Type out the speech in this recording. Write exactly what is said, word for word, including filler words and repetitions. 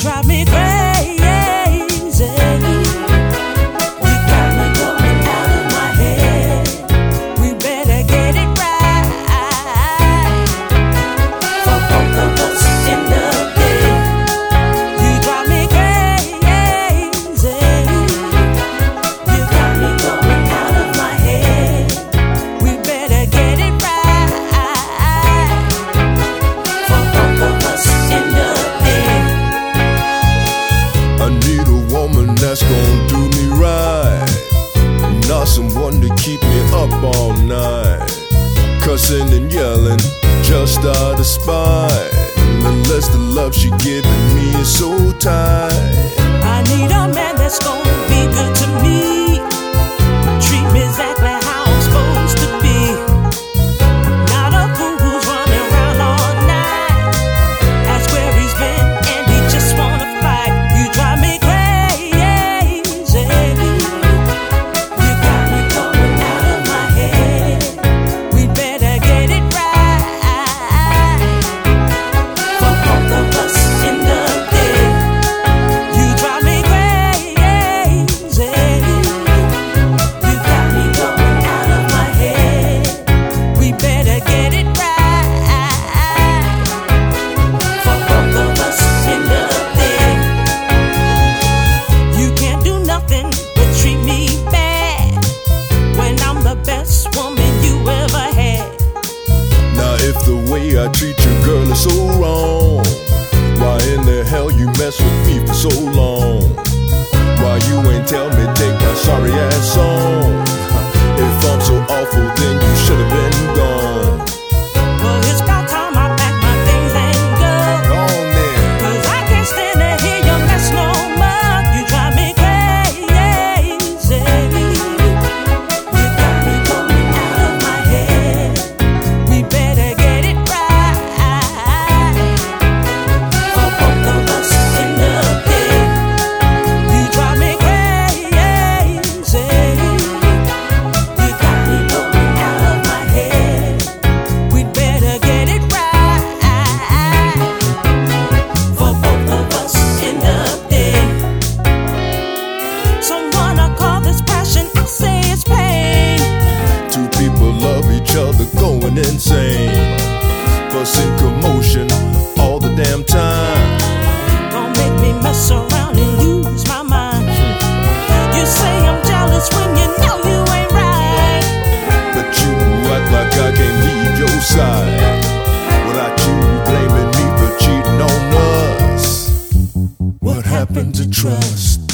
drive me crazy. You got me going out of my head. We better get it right for both of us in the bed. You drive me crazy. You got me going out of my head. We better get it right for both of us in the bed. I need a woman that's gonna do me right, not someone to keep me up all night, cussing and yelling just out of spite. Unless the love she giving me is so tight. I need a man that's gonna be good to me, treat me exactly how I'm supposed to be. Not a fool who's running around all night, ask where he's been and he just wanna fight. You drive me crazy. You got me going out of my head. We better get it right for both of us in the bed. You drive me crazy. You got me going out of my head. We better get it right for both of us in the bed. You can't do nothing but treat me bad when I'm the best woman you ever had. Now if the way I treat you, girl, is so wrong, why in the hell you mess with me for so long? Why you ain't tell me take my sorry ass on? If I'm so awful, then you should have been gone. Well, it's about time I pack my things and go, Gone then. 'cause I can't stand to hear your mess no more. You drive me crazy. You got me going out of my head. We better get it right for both of us in the bed. You drive me crazy. You got me going out of my head. We better get it right for both of us in the bed. Someone I call this passion, I say it's pain. Two people love each other, going insane, fussing, commotion all the damn time. Don't make me mess around and lose my mind. You say I'm jealous when you know you ain't right. But you act like I can't leave your side without you blaming me for cheating on us. What happened to trust?